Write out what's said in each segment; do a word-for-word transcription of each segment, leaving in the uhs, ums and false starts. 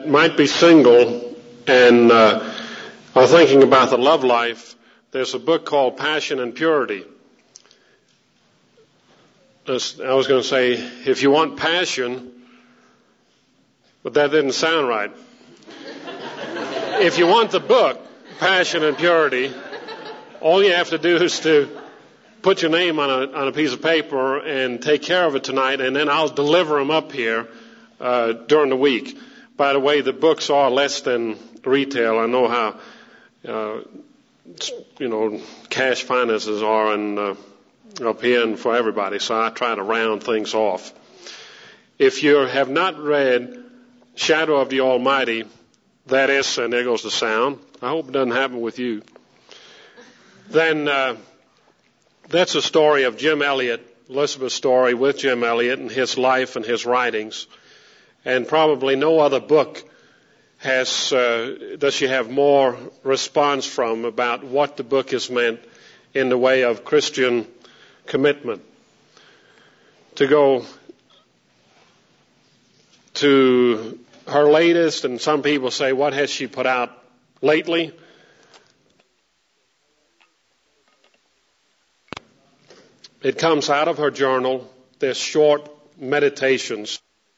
Might be single and uh, are thinking about the love life, there's a book called Passion and Purity. I was going to say, if you want passion, but that didn't sound right. If you want the book, Passion and Purity, all you have to do is to put your name on a, on a piece of paper and take care of it tonight, and then I'll deliver them up here uh, during the week. By the way, the books are less than retail. I know how, uh, you know, cash finances are in, uh, up here and for everybody, so I try to round things off. If you have not read Shadow of the Almighty, that is, and there goes the sound. I hope it doesn't happen with you. Then uh, that's a story of Jim Elliot, Elizabeth's story with Jim Elliot and his life and his writings. And probably no other book has uh, does she have more response from about what the book has meant in the way of Christian commitment. To go to her latest, and some people say, what has she put out lately? It comes out of her journal. They're short meditations.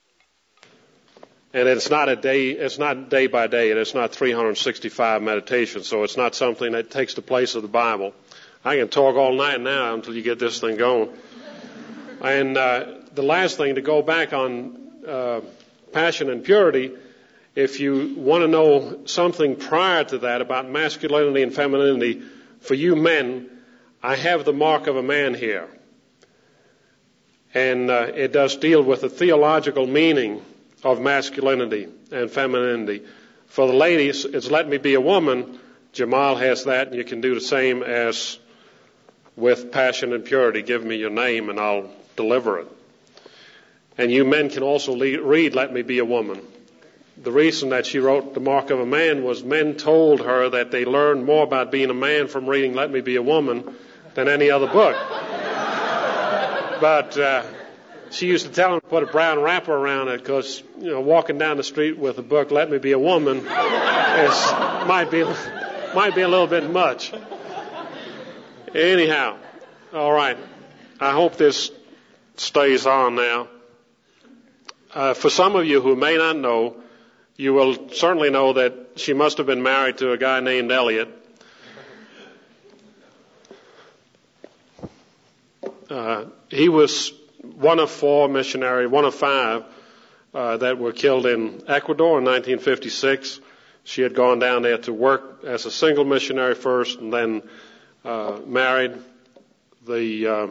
And it's not a day, it's not day by day, and it's not three hundred sixty-five meditations, so it's not something that takes the place of the Bible. I can talk all night now until you get this thing going. And uh, the last thing, to go back on uh, Passion and Purity, if you want to know something prior to that about masculinity and femininity, for you men, I have the Mark of a Man here. And uh, it does deal with the theological meaning of masculinity and femininity. For the ladies, it's Let Me Be a Woman. Jamal has that, and you can do the same as with Passion and Purity. Give me your name, and I'll deliver it. And you men can also read Let Me Be a Woman. The reason that she wrote The Mark of a Man was men told her that they learned more about being a man from reading Let Me Be a Woman than any other book. But uh, she used to tell them to put a brown wrapper around it because, you know, walking down the street with a book, Let Me Be a Woman, is, might be might be a little bit much. Anyhow, all right. I hope this stays on now. Uh, for some of you who may not know, you will certainly know that she must have been married to a guy named Elliot. Uh, he was one of four missionaries, one of five, uh, that were killed in Ecuador in nineteen fifty-six. She had gone down there to work as a single missionary first and then uh, married. The uh,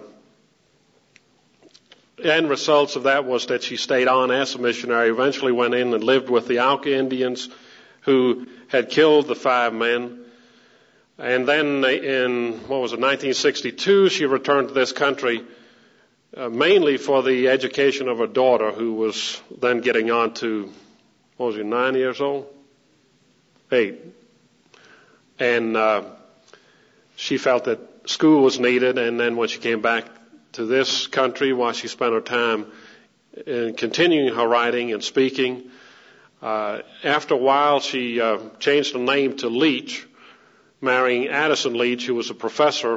end results of that was that she stayed on as a missionary, eventually went in and lived with the Auca Indians who had killed the five men. And then in, what was it, nineteen sixty-two, she returned to this country uh, mainly for the education of her daughter, who was then getting on to, what was she, nine years old? Eight. And uh, she felt that school was needed, and then when she came back to this country, while she spent her time in continuing her writing and speaking, uh, after a while she uh, changed her name to Leach, marrying Addison Leach, who was a professor.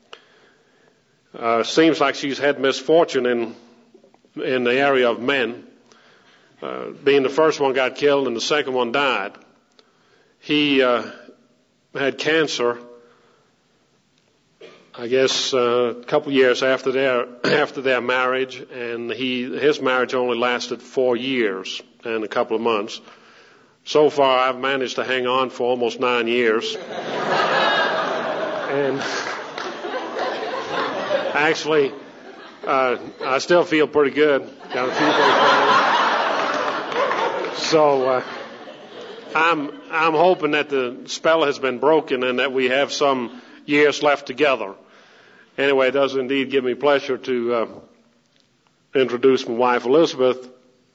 Uh, seems like she's had misfortune in in the area of men. Uh, being the first one got killed and the second one died. He uh, had cancer, I guess, uh, a couple years after their after their marriage, and he his marriage only lasted four years and a couple of months. So far, I've managed to hang on for almost nine years. And actually, uh, I still feel pretty good. Got a few things. So uh, I'm I'm hoping that the spell has been broken and that we have some years left together. Anyway, it does indeed give me pleasure to uh, introduce my wife, Elizabeth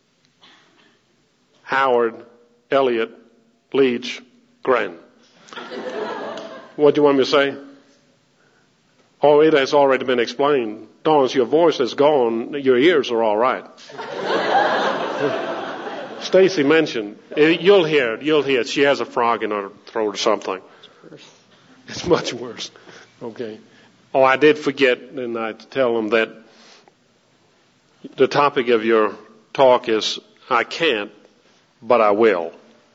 Howard Elliot Leach Gren. What do you want me to say? Oh, it has already been explained. Dawn, your voice is gone. Your ears are all right. Stacy mentioned, you'll hear it, you'll hear it. She has a frog in her throat or something. It's much worse. Okay. Oh, I did forget, and I tell them that the topic of your talk is, I can't, but I will.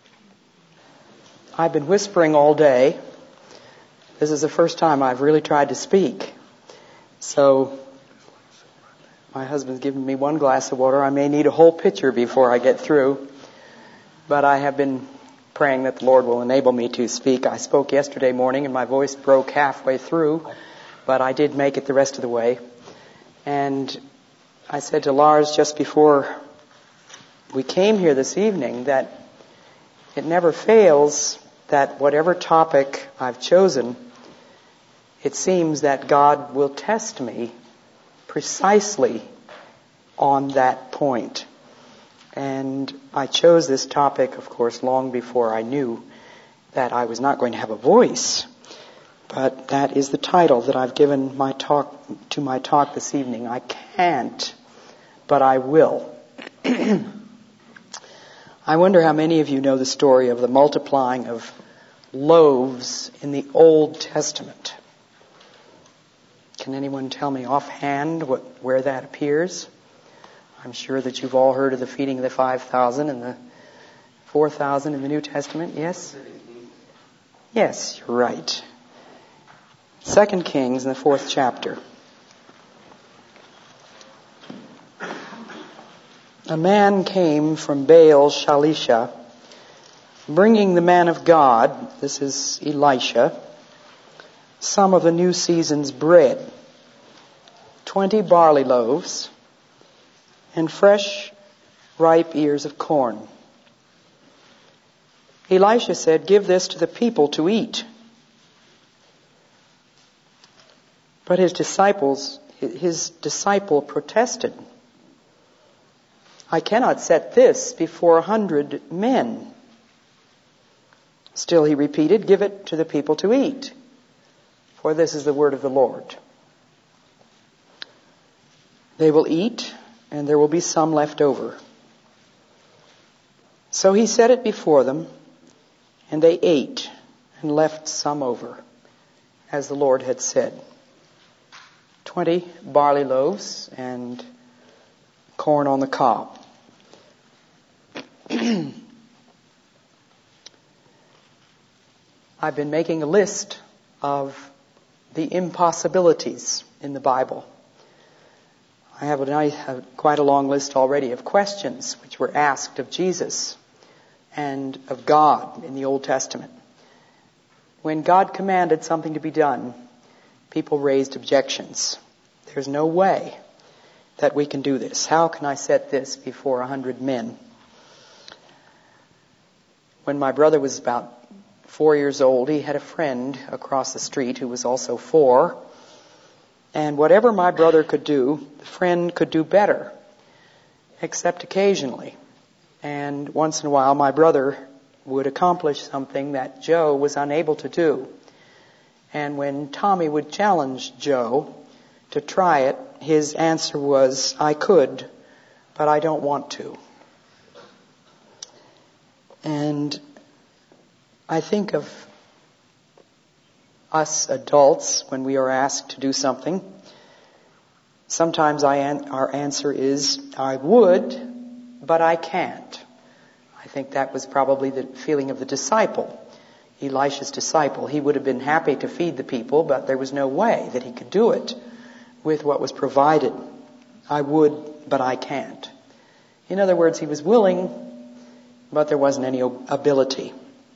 I've been whispering all day. This is the first time I've really tried to speak. So, my husband's given me one glass of water. I may need a whole pitcher before I get through. But I have been praying that the Lord will enable me to speak. I spoke yesterday morning and my voice broke halfway through, but I did make it the rest of the way. And I said to Lars just before we came here this evening that it never fails that whatever topic I've chosen, it seems that God will test me precisely on that point. And I chose this topic, of course, long before I knew that I was not going to have a voice. But that is the title that I've given my talk to my talk this evening. I can't, but I will. I wonder how many of you know the story of the multiplying of loaves in the Old Testament. Can anyone tell me offhand what, where that appears? I'm sure that you've all heard of the feeding of the five thousand and the four thousand in the New Testament. Yes? Yes, you're right. Second Kings in the fourth chapter. A man came from Baal Shalisha, bringing the man of God, this is Elisha, some of the new season's bread, twenty barley loaves, and fresh, ripe ears of corn. Elisha said, "Give this to the people to eat." But his disciples, his disciple protested. "I cannot set this before a hundred men." Still he repeated, "Give it to the people to eat, for this is the word of the Lord. They will eat, and there will be some left over." So he set it before them, and they ate and left some over, as the Lord had said. Twenty barley loaves and corn on the cob. I've been making a list of the impossibilities in the Bible. I have a nice, uh, quite a long list already of questions which were asked of Jesus and of God in the Old Testament. When God commanded something to be done, people raised objections. There's no way that we can do this. How can I set this before a hundred men? When my brother was about four years old, he had a friend across the street who was also four. And whatever my brother could do, the friend could do better, except occasionally. And once in a while, my brother would accomplish something that Joe was unable to do. And when Tommy would challenge Joe to try it, his answer was, "I could, but I don't want to." And I think of us adults when we are asked to do something. Sometimes I an- our answer is, "I would, but I can't." I think that was probably the feeling of the disciple, Elisha's disciple. He would have been happy to feed the people, but there was no way that he could do it with what was provided. "I would, but I can't." In other words, he was willing, but there wasn't any ability.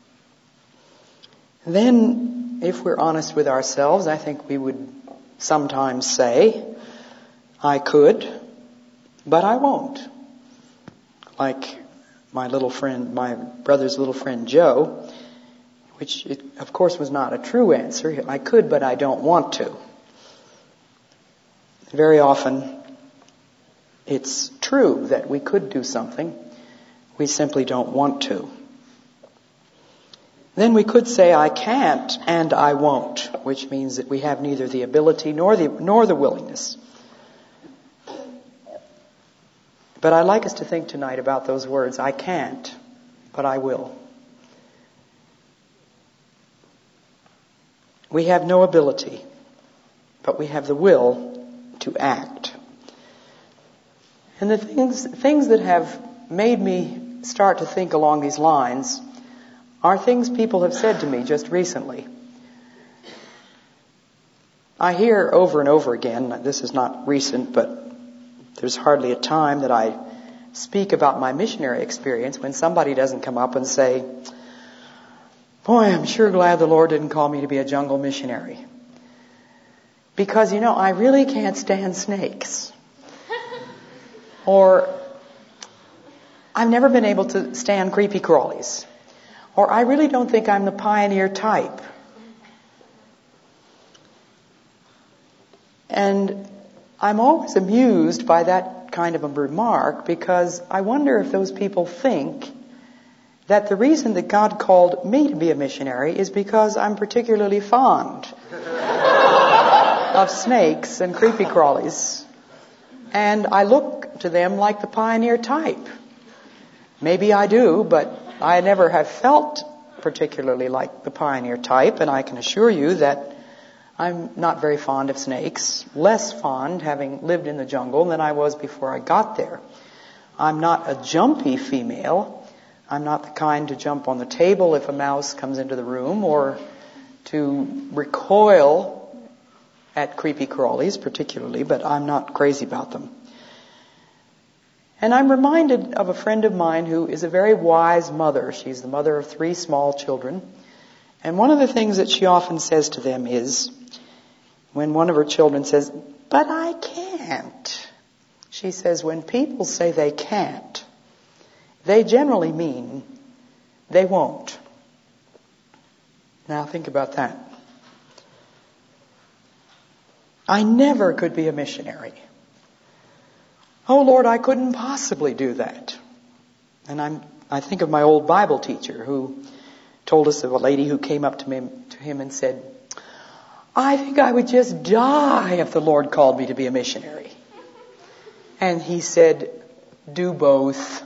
Then, if we're honest with ourselves, I think we would sometimes say, "I could, but I won't." Like my little friend, my brother's little friend Joe, which it, of course was not a true answer. "I could, but I don't want to." Very often, it's true that we could do something. We simply don't want to. Then we could say, "I can't and I won't," which means that we have neither the ability nor the nor the willingness. But I'd like us to think tonight about those words, I can't, but I will. We have no ability, but we have the will to act. And the things, things that have made me start to think along these lines are things people have said to me just recently. I hear over and over again, this is not recent, but there's hardly a time that I speak about my missionary experience when somebody doesn't come up and say, boy, I'm sure glad the Lord didn't call me to be a jungle missionary. Because, you know, I really can't stand snakes. Or, I've never been able to stand creepy crawlies. Or, I really don't think I'm the pioneer type. And I'm always amused by that kind of a remark because I wonder if those people think that the reason that God called me to be a missionary is because I'm particularly fond of snakes and creepy crawlies. And I look to them like the pioneer type. Maybe I do, but I never have felt particularly like the pioneer type, and I can assure you that I'm not very fond of snakes, less fond, having lived in the jungle, than I was before I got there. I'm not a jumpy female. I'm not the kind to jump on the table if a mouse comes into the room, or to recoil at creepy crawlies particularly, but I'm not crazy about them. And I'm reminded of a friend of mine who is a very wise mother. She's the mother of three small children. And one of the things that she often says to them is, when one of her children says, but I can't, she says, when people say they can't, they generally mean they won't. Now think about that. I never could be a missionary. Oh Lord, I couldn't possibly do that. And I'm, I think of my old Bible teacher who told us of a lady who came up to me, to him and said, I think I would just die if the Lord called me to be a missionary. And he said, do both.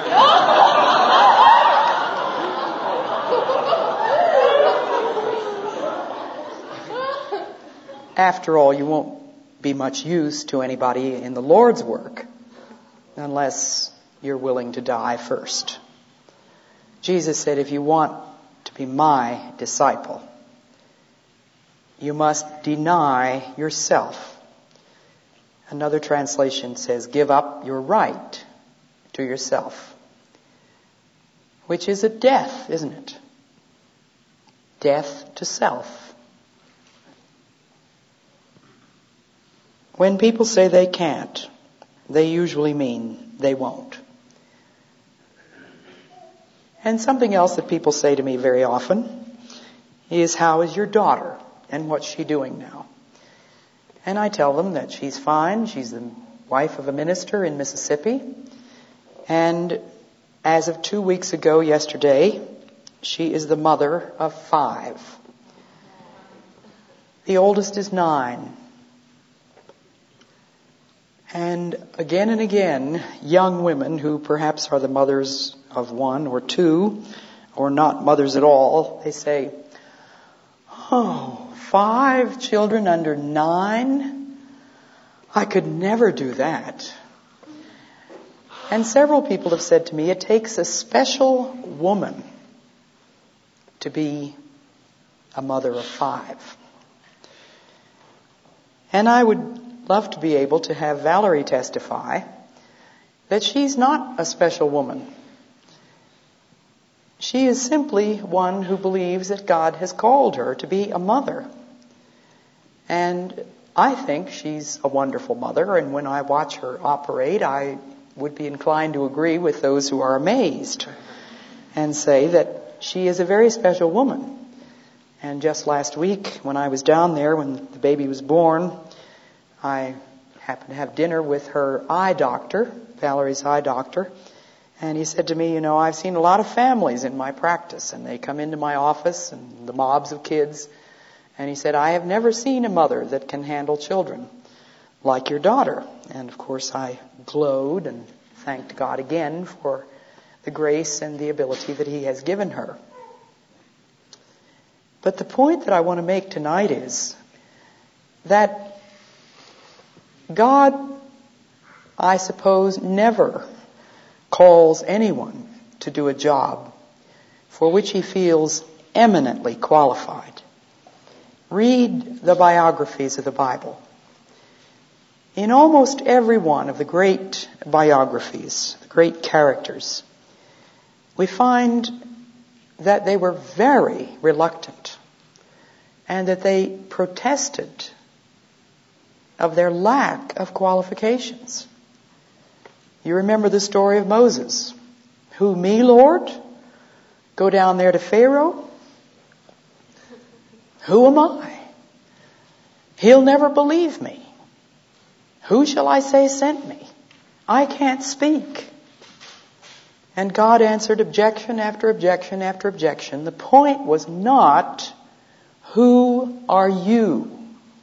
After all, you won't be much use to anybody in the Lord's work unless you're willing to die first. Jesus said, if you want to be my disciple, you must deny yourself. Another translation says, give up your right to yourself, which is a death, isn't it? Death to self. When people say they can't, they usually mean they won't. And something else that people say to me very often is, how is your daughter and what's she doing now? And I tell them that she's fine. She's the wife of a minister in Mississippi. And as of two weeks ago yesterday, she is the mother of five. The oldest is nine. And again and again, young women who perhaps are the mothers of one or two, or not mothers at all, they say, oh, five children under nine? I could never do that. And several people have said to me, it takes a special woman to be a mother of five. And I would love to be able to have Valerie testify that she's not a special woman. She is simply one who believes that God has called her to be a mother. And I think she's a wonderful mother, and when I watch her operate, I would be inclined to agree with those who are amazed and say that she is a very special woman. And just last week, when I was down there, when the baby was born, I happened to have dinner with her eye doctor, Valerie's eye doctor, and he said to me, you know, I've seen a lot of families in my practice, and they come into my office, and the mobs of kids, and he said, I have never seen a mother that can handle children like your daughter. And of course I glowed and thanked God again for the grace and the ability that He has given her. But the point that I want to make tonight is that God, I suppose, never calls anyone to do a job for which he feels eminently qualified. Read the biographies of the Bible. In almost every one of the great biographies, the great characters, we find that they were very reluctant and that they protested of their lack of qualifications. You remember the story of Moses. Who, me, Lord? Go down there to Pharaoh? Who am I? He'll never believe me. Who shall I say sent me? I can't speak. And God answered objection after objection after objection. The point was not, who are you?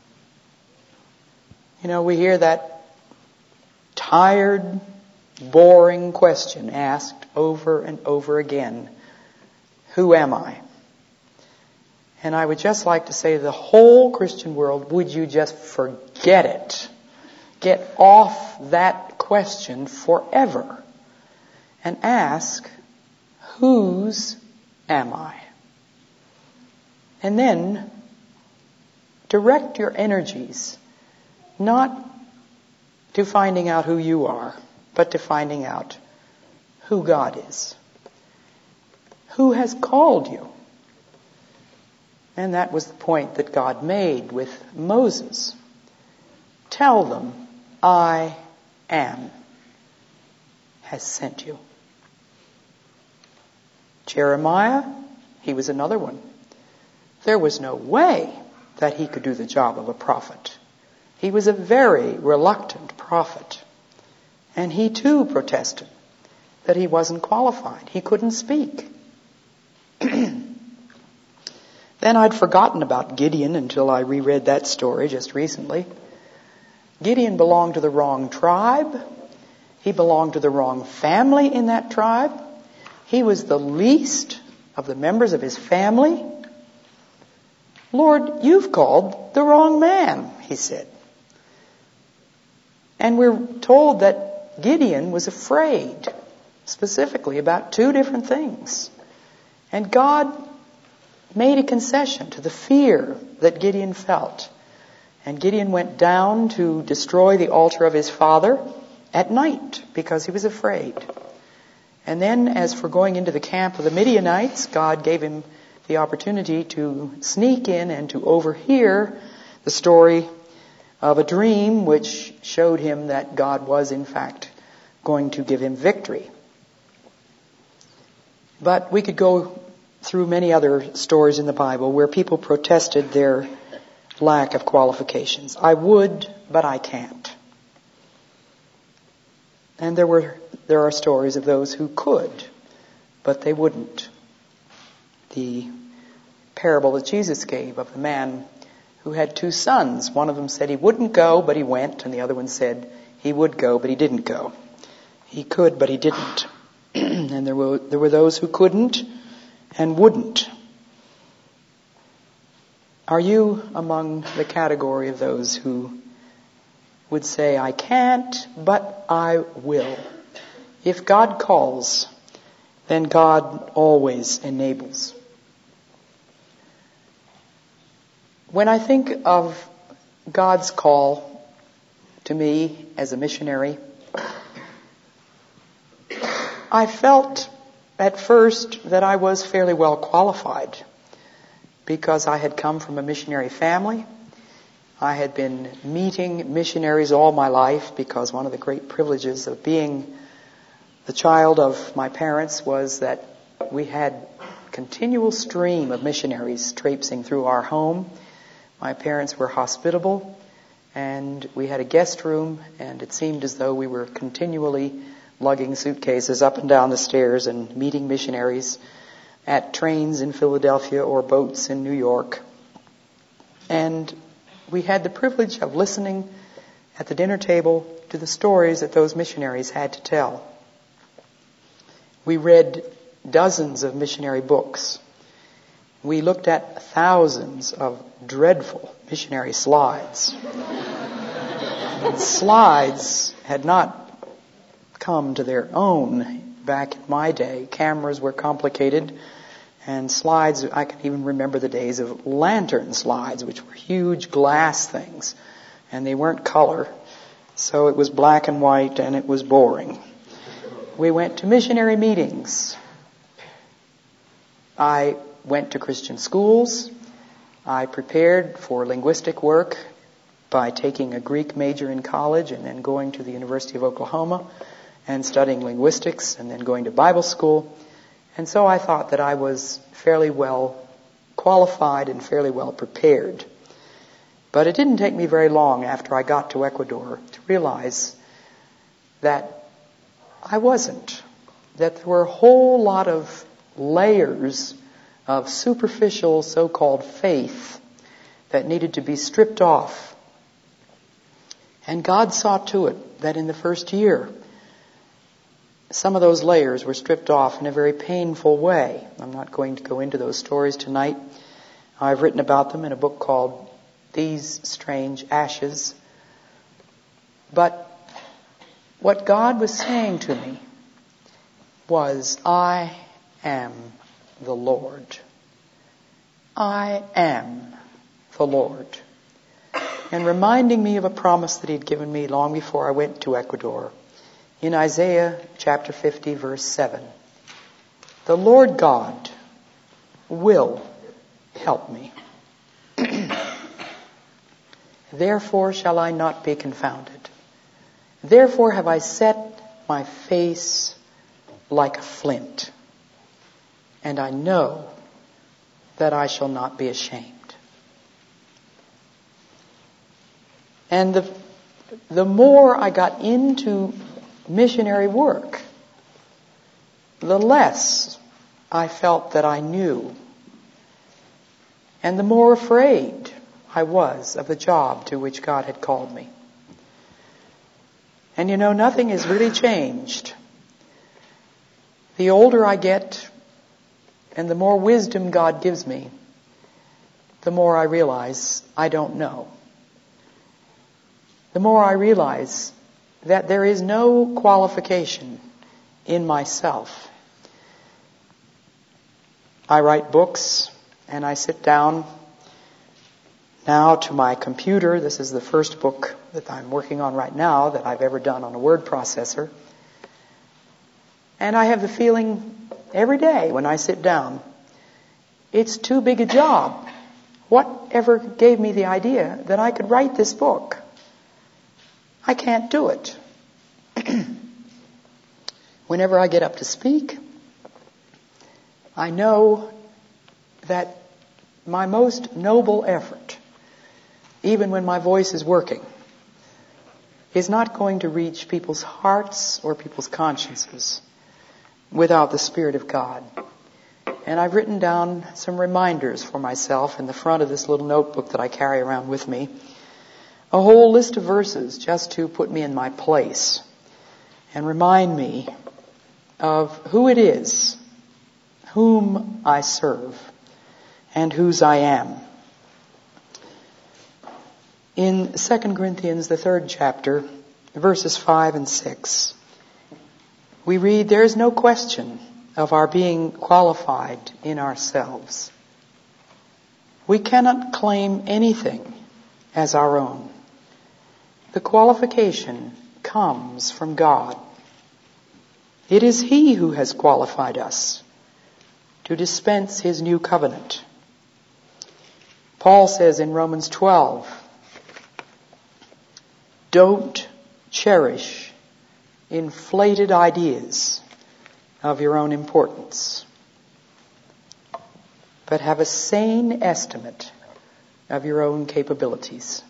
You know, we hear that tired, boring question asked over and over again. Who am I? And I would just like to say to the whole Christian world, would you just forget it? Get off that question forever and ask, whose am I? And then direct your energies not to finding out who you are, but to finding out who God is. Who has called you? And that was the point that God made with Moses. Tell them, I am has sent you. Jeremiah, he was another one. There was no way that he could do the job of a prophet. He was a very reluctant prophet. And he too protested that he wasn't qualified. He couldn't speak. Then I'd forgotten about Gideon until I reread that story just recently. Gideon belonged to the wrong tribe. He belonged to the wrong family in that tribe. He was the least of the members of his family. Lord, you've called the wrong man, he said. And we're told that Gideon was afraid, specifically about two different things. And God made a concession to the fear that Gideon felt. And Gideon went down to destroy the altar of his father at night because he was afraid. And then as for going into the camp of the Midianites, God gave him the opportunity to sneak in and to overhear the story of a dream which showed him that God was in fact going to give him victory. But we could go through many other stories in the Bible where people protested their lack of qualifications. I would, but I can't. And there were there are stories of those who could, but they wouldn't. The parable that Jesus gave of the man who had two sons. One of them said he wouldn't go, but he went, and the other one said he would go, but he didn't go. He could, but he didn't. And there were there were those who couldn't and wouldn't. Are you among the category of those who would say, I can't, but I will? If God calls, then God always enables. When I think of God's call to me as a missionary, I felt at first that I was fairly well qualified because I had come from a missionary family. I had been meeting missionaries all my life because one of the great privileges of being the child of my parents was that we had a continual stream of missionaries traipsing through our home. My parents were hospitable, and we had a guest room, and it seemed as though we were continually lugging suitcases up and down the stairs and meeting missionaries at trains in Philadelphia or boats in New York. And we had the privilege of listening at the dinner table to the stories that those missionaries had to tell. We read dozens of missionary books. We looked at thousands of dreadful missionary slides. Slides had not come to their own back in my day. Cameras were complicated, and slides, I can even remember the days of lantern slides, which were huge glass things, and they weren't color, so it was black and white, and it was boring. We went to missionary meetings. I went to Christian schools. I prepared for linguistic work by taking a Greek major in college and then going to the University of Oklahoma and studying linguistics and then going to Bible school. And so I thought that I was fairly well qualified and fairly well prepared. But it didn't take me very long after I got to Ecuador to realize that I wasn't. That there were a whole lot of layers of superficial so-called faith that needed to be stripped off. And God saw to it that in the first year, some of those layers were stripped off in a very painful way. I'm not going to go into those stories tonight. I've written about them in a book called These Strange Ashes. But what God was saying to me was, I am the Lord. I am the Lord. And reminding me of a promise that He'd given me long before I went to Ecuador. In Isaiah chapter fifty, verse seven. The Lord God will help me. Therefore shall I not be confounded. Therefore have I set my face like a flint. And I know that I shall not be ashamed. And the, the more I got into missionary work, the less I felt that I knew. And the more afraid I was of the job to which God had called me. And you know, nothing has really changed. The older I get, and the more wisdom God gives me, the more I realize I don't know. The more I realize that there is no qualification in myself. I write books, and I sit down now to my computer. This is the first book that I'm working on right now that I've ever done on a word processor. And I have the feeling every day when I sit down, it's too big a job. Whatever gave me the idea that I could write this book? I can't do it. Whenever I get up to speak, I know that my most noble effort, even when my voice is working, is not going to reach people's hearts or people's consciences without the Spirit of God. And I've written down some reminders for myself in the front of this little notebook that I carry around with me. A whole list of verses just to put me in my place and remind me of who it is, whom I serve, and whose I am. In Second Corinthians, the third chapter, verses five and six, we read, there is no question of our being qualified in ourselves. We cannot claim anything as our own. The qualification comes from God. It is He who has qualified us to dispense His new covenant. Paul says in Romans twelve, don't cherish inflated ideas of your own importance, but have a sane estimate of your own capabilities.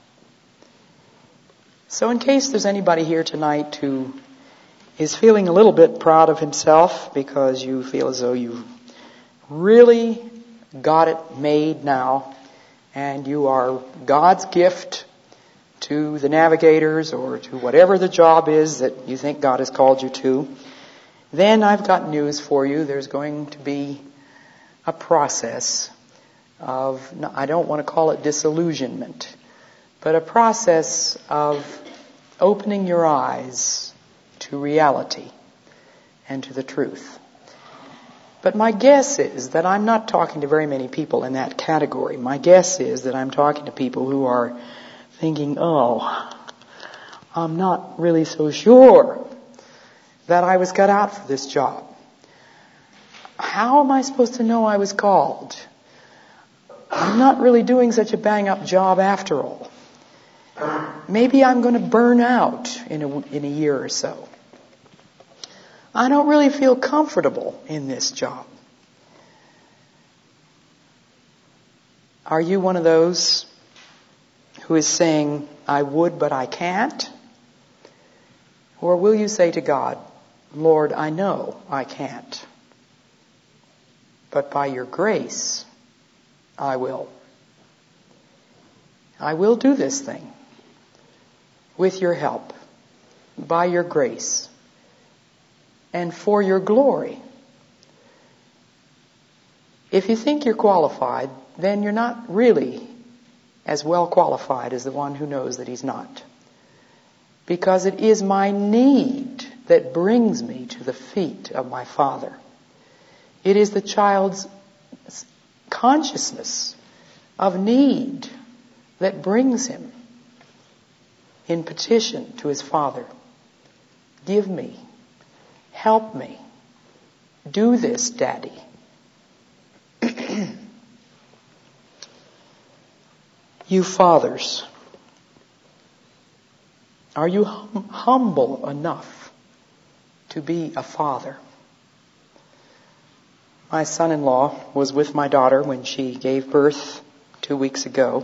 So in case there's anybody here tonight who is feeling a little bit proud of himself because you feel as though you've really got it made now and you are God's gift to the navigators or to whatever the job is that you think God has called you to, then I've got news for you. There's going to be a process of, I don't want to call it disillusionment, but a process of opening your eyes to reality and to the truth. But my guess is that I'm not talking to very many people in that category. My guess is that I'm talking to people who are thinking, oh, I'm not really so sure that I was cut out for this job. How am I supposed to know I was called? I'm not really doing such a bang-up job after all. Maybe I'm going to burn out in a, in a year or so. I don't really feel comfortable in this job. Are you one of those who is saying, I would, but I can't? Or will you say to God, Lord, I know I can't, but by your grace, I will. I will do this thing with your help, by your grace, and for your glory. If you think you're qualified, then you're not really as well qualified as the one who knows that he's not. Because it is my need that brings me to the feet of my Father. It is the child's consciousness of need that brings him in petition to his Father. Give me. Help me. Do this, Daddy. You fathers, are you hum- humble enough to be a father? My son-in-law was with my daughter when she gave birth two weeks ago.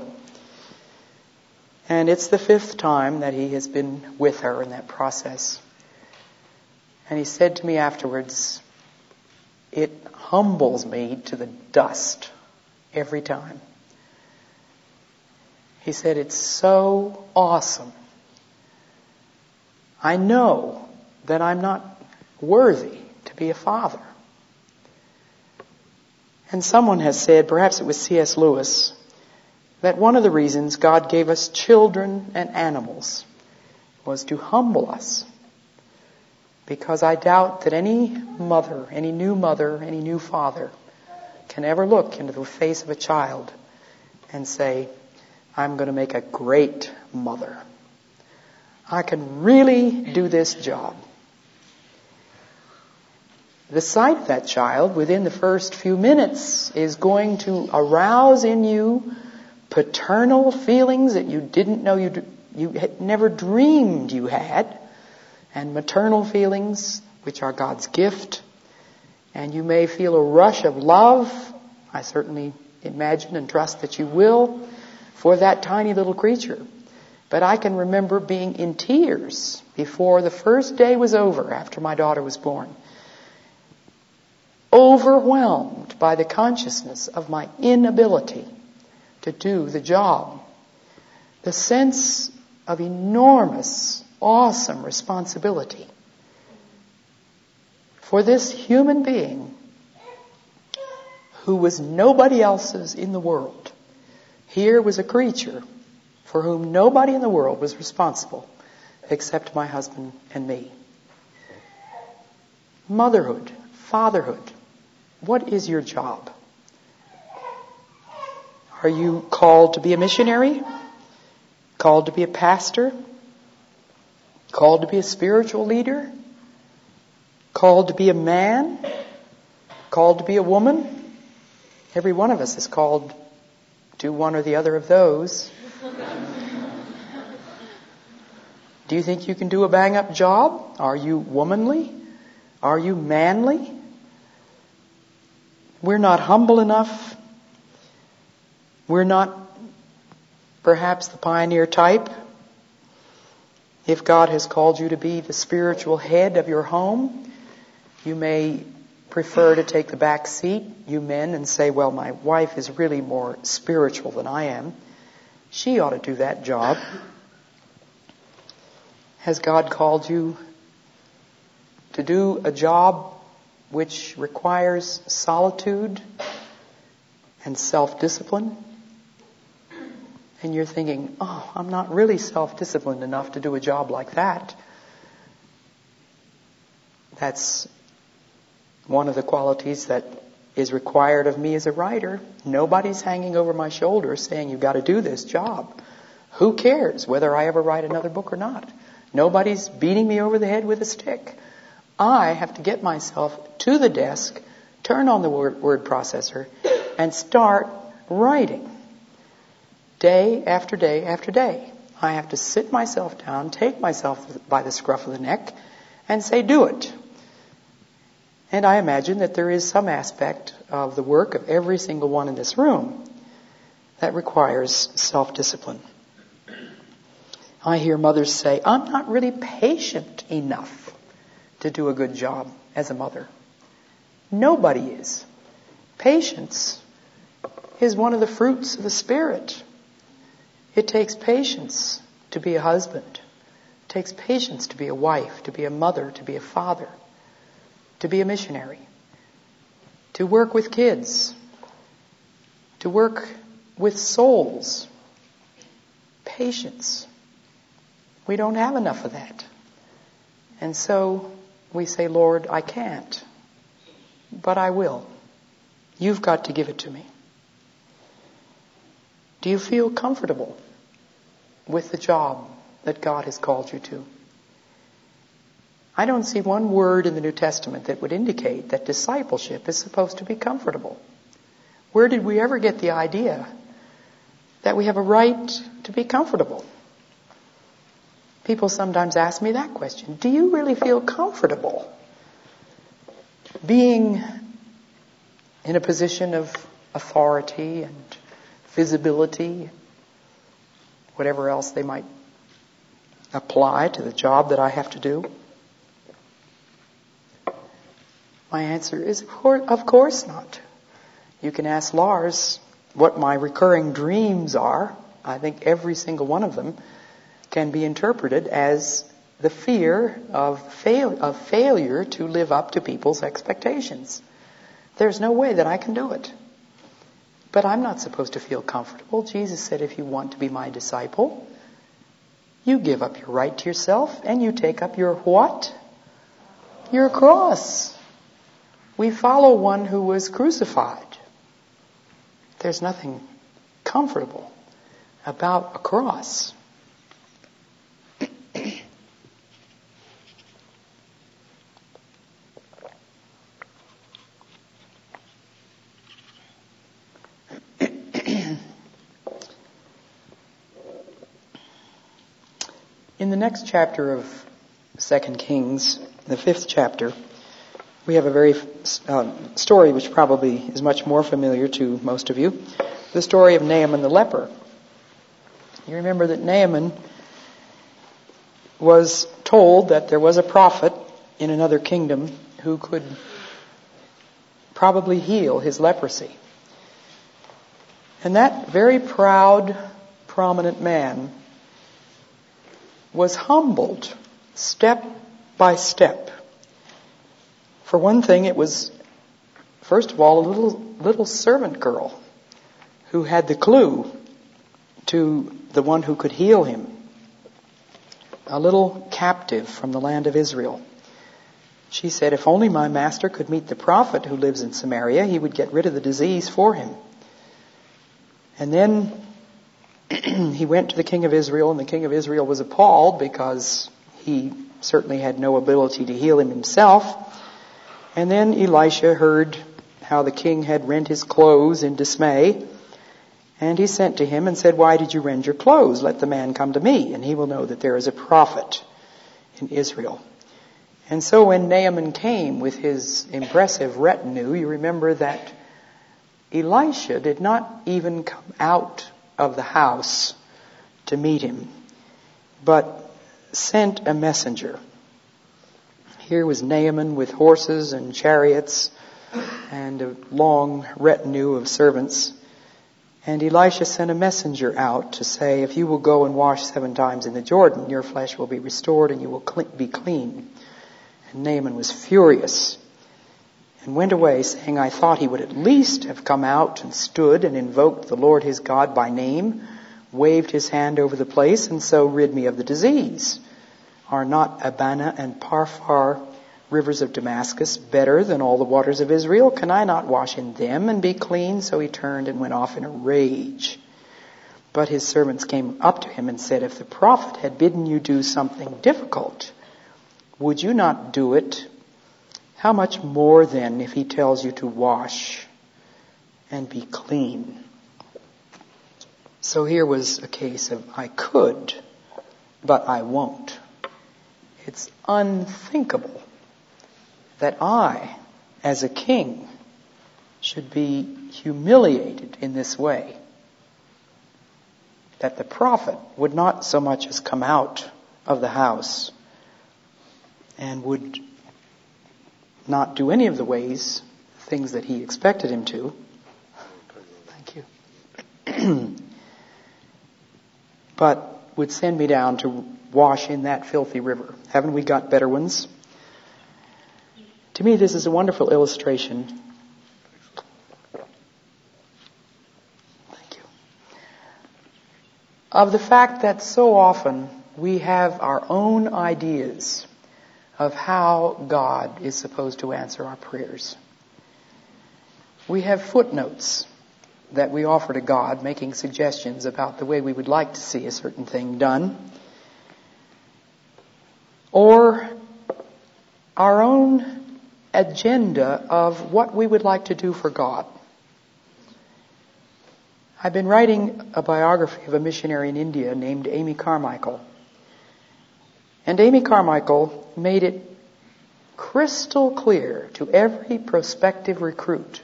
And it's the fifth time that he has been with her in that process. And he said to me afterwards, it humbles me to the dust every time. He said, it's so awesome. I know that I'm not worthy to be a father. And someone has said, perhaps it was C S Lewis, that one of the reasons God gave us children and animals was to humble us. Because I doubt that any mother, any new mother, any new father can ever look into the face of a child and say, I'm going to make a great mother. I can really do this job. The sight of that child within the first few minutes is going to arouse in you paternal feelings that you didn't know you you had never dreamed you had, and maternal feelings which are God's gift. And you may feel a rush of love. I certainly imagine and trust that you will, for that tiny little creature. But I can remember being in tears before the first day was over after my daughter was born. Overwhelmed by the consciousness of my inability to do the job. The sense of enormous, awesome responsibility for this human being who was nobody else's in the world. Here was a creature for whom nobody in the world was responsible except my husband and me. Motherhood, fatherhood, what is your job? Are you called to be a missionary? Called to be a pastor? Called to be a spiritual leader? Called to be a man? Called to be a woman? Every one of us is called to one or the other of those. Do you think you can do a bang-up job? Are you womanly? Are you manly? We're not humble enough. We're not perhaps the pioneer type. If God has called you to be the spiritual head of your home, you may prefer to take the back seat, you men, and say, well, my wife is really more spiritual than I am. She ought to do that job. Has God called you to do a job which requires solitude and self-discipline. And you're thinking, oh, I'm not really self-disciplined enough to do a job like that. That's one of the qualities that is required of me as a writer. Nobody's hanging over my shoulder saying, you've got to do this job. Who cares whether I ever write another book or not? Nobody's beating me over the head with a stick. I have to get myself to the desk, turn on the word, word processor, and start writing. Day after day after day. I have to sit myself down, take myself by the scruff of the neck, and say, do it. And I imagine that there is some aspect of the work of every single one in this room that requires self-discipline. I hear mothers say, I'm not really patient enough to do a good job as a mother. Nobody is. Patience is one of the fruits of the Spirit. It takes patience to be a husband. It takes patience to be a wife, to be a mother, to be a father, to be a missionary, to work with kids, to work with souls. Patience. We don't have enough of that. And so we say, Lord, I can't, but I will. You've got to give it to me. Do you feel comfortable with the job that God has called you to? I don't see one word in the New Testament that would indicate that discipleship is supposed to be comfortable. Where did we ever get the idea that we have a right to be comfortable? People sometimes ask me that question. Do you really feel comfortable being in a position of authority and visibility, whatever else they might apply to the job that I have to do? My answer is, of course not. You can ask Lars what my recurring dreams are. I think every single one of them can be interpreted as the fear of, fail- of failure to live up to people's expectations. There's no way that I can do it. But I'm not supposed to feel comfortable. Jesus said, if you want to be my disciple, you give up your right to yourself and you take up your what? Your cross. We follow one who was crucified. There's nothing comfortable about a cross. In the next chapter of Second Kings, the fifth chapter, we have a very uh, story which probably is much more familiar to most of you. The story of Naaman the leper. You remember that Naaman was told that there was a prophet in another kingdom who could probably heal his leprosy. And that very proud, prominent man was humbled step by step. For one thing, it was, first of all, a little little servant girl who had the clue to the one who could heal him. A little captive from the land of Israel. She said, if only my master could meet the prophet who lives in Samaria, he would get rid of the disease for him. And then he went to the king of Israel, and the king of Israel was appalled because he certainly had no ability to heal him himself. And then Elisha heard how the king had rent his clothes in dismay. And he sent to him and said, why did you rend your clothes? Let the man come to me, and he will know that there is a prophet in Israel. And so when Naaman came with his impressive retinue, you remember that Elisha did not even come out of the house to meet him, but sent a messenger. Here was Naaman with horses and chariots and a long retinue of servants. And Elisha sent a messenger out to say, if you will go and wash seven times in the Jordan, your flesh will be restored and you will be clean. And Naaman was furious and went away, saying, I thought he would at least have come out and stood and invoked the Lord his God by name, waved his hand over the place, and so rid me of the disease. Are not Abana and Parphar, rivers of Damascus, better than all the waters of Israel? Can I not wash in them and be clean? So he turned and went off in a rage. But his servants came up to him and said, if the prophet had bidden you do something difficult, would you not do it? How much more then if he tells you to wash and be clean? So here was a case of I could, but I won't. It's unthinkable that I, as a king, should be humiliated in this way. That the prophet would not so much as come out of the house and would not do any of the ways, things that he expected him to. Thank you. But would send me down to wash in that filthy river. Haven't we got better ones? To me, this is a wonderful illustration. Thank you. Of the fact that so often we have our own ideas of how God is supposed to answer our prayers. We have footnotes that we offer to God, making suggestions about the way we would like to see a certain thing done. Or our own agenda of what we would like to do for God. I've been writing a biography of a missionary in India named Amy Carmichael. And Amy Carmichael made it crystal clear to every prospective recruit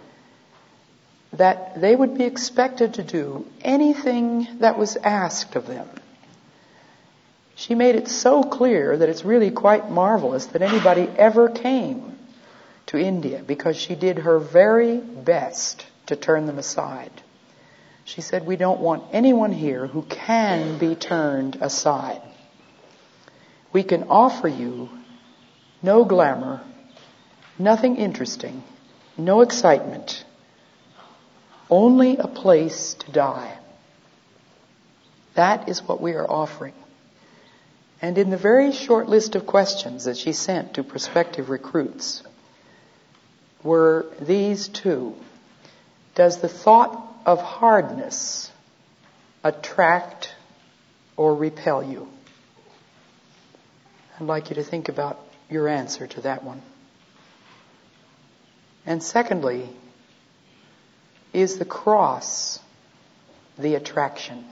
that they would be expected to do anything that was asked of them. She made it so clear that it's really quite marvelous that anybody ever came to India, because she did her very best to turn them aside. She said, we don't want anyone here who can be turned aside. We can offer you no glamour, nothing interesting, no excitement, only a place to die. That is what we are offering. And in the very short list of questions that she sent to prospective recruits were these two. Does the thought of hardness attract or repel you? I'd like you to think about your answer to that one. And secondly, is the cross the attraction?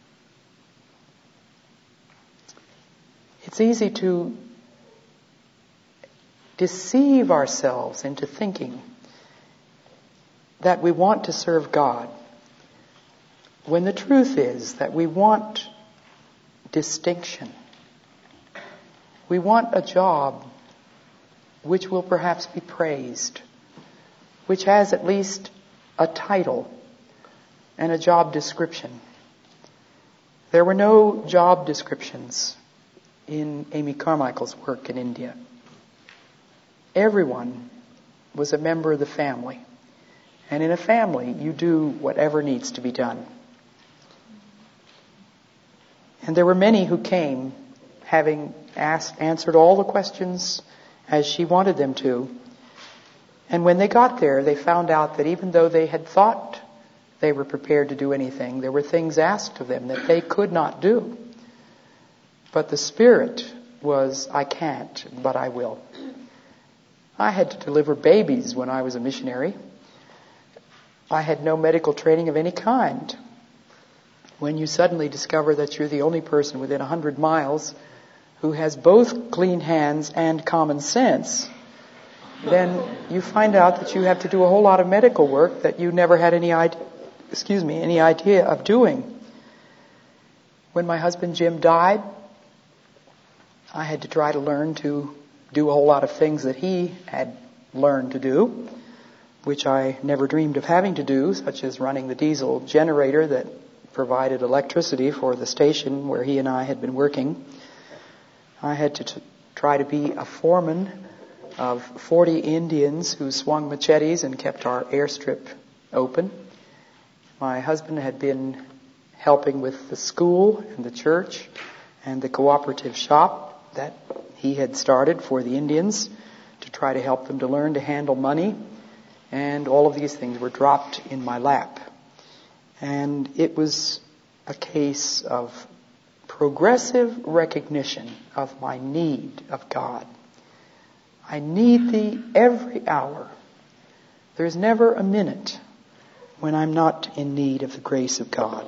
It's easy to deceive ourselves into thinking that we want to serve God, when the truth is that we want distinction. We want a job which will perhaps be praised, which has at least a title and a job description. There were no job descriptions in Amy Carmichael's work in India. Everyone was a member of the family. And in a family, you do whatever needs to be done. And there were many who came having asked, answered all the questions as she wanted them to. And when they got there, they found out that even though they had thought they were prepared to do anything, there were things asked of them that they could not do. But the spirit was, I can't, but I will. I had to deliver babies when I was a missionary. I had no medical training of any kind. When you suddenly discover that you're the only person within a hundred miles who has both clean hands and common sense, then you find out that you have to do a whole lot of medical work that you never had any idea, excuse me, any idea of doing. When my husband Jim died, I had to try to learn to do a whole lot of things that he had learned to do, which I never dreamed of having to do, such as running the diesel generator that provided electricity for the station where he and I had been working. I had to t- try to be a foreman of forty Indians who swung machetes and kept our airstrip open. My husband had been helping with the school and the church and the cooperative shop that he had started for the Indians to try to help them to learn to handle money. And all of these things were dropped in my lap. And it was a case of progressive recognition of my need of God. I need Thee every hour. There's never a minute when I'm not in need of the grace of God.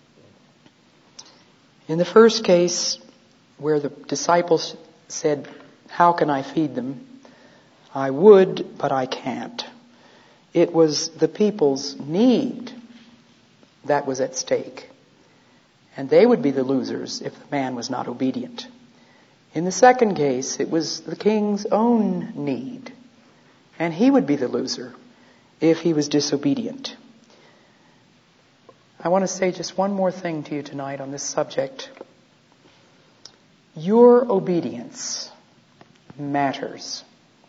In the first case, where the disciples said, "How can I feed them?" I would, but I can't. It was the people's need that was at stake. And they would be the losers if the man was not obedient. In the second case, it was the king's own need. And he would be the loser if he was disobedient. I want to say just one more thing to you tonight on this subject. Your obedience matters.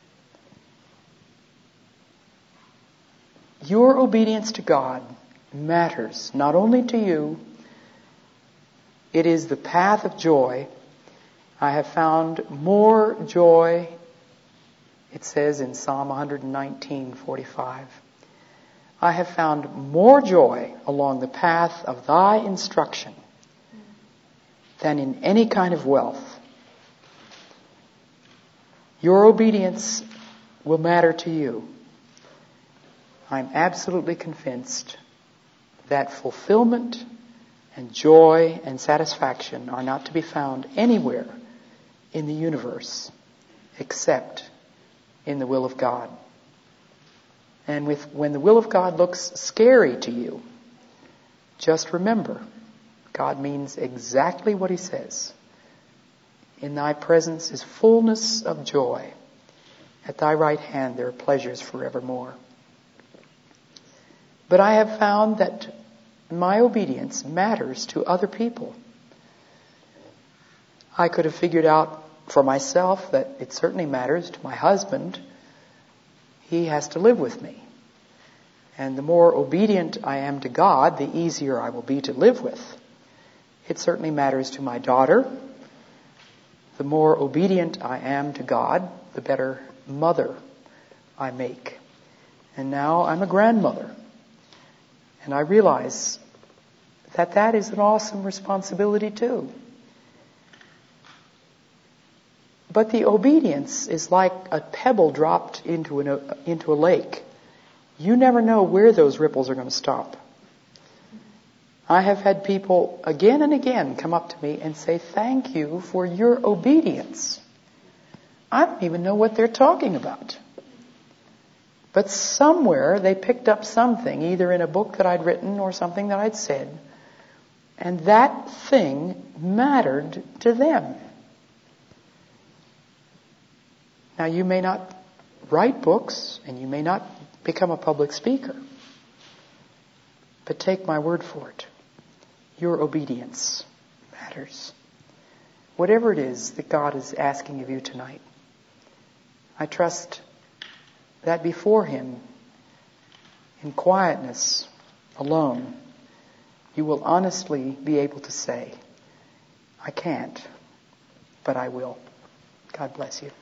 Your obedience to God matters not only to you, it is the path of joy. I have found more joy, it says in Psalm one nineteen forty-five. I have found more joy along the path of thy instruction than in any kind of wealth. Your obedience will matter to you. I'm absolutely convinced that fulfillment and joy and satisfaction are not to be found anywhere in the universe except in the will of God. And with, when the will of God looks scary to you, just remember, God means exactly what He says. In thy presence is fullness of joy. At thy right hand there are pleasures forevermore. But I have found that my obedience matters to other people. I could have figured out for myself that it certainly matters to my husband. He has to live with me. And the more obedient I am to God, the easier I will be to live with. It certainly matters to my daughter. The more obedient I am to God, the better mother I make. And now I'm a grandmother. And I realize that that is an awesome responsibility too. But the obedience is like a pebble dropped into an, into a lake. You never know where those ripples are going to stop. I have had people again and again come up to me and say, "Thank you for your obedience." I don't even know what they're talking about. But somewhere they picked up something, either in a book that I'd written or something that I'd said, and that thing mattered to them. Now, you may not write books, and you may not become a public speaker, but take my word for it. Your obedience matters. Whatever it is that God is asking of you tonight, I trust that before Him, in quietness, alone, you will honestly be able to say, "I can't, but I will." God bless you.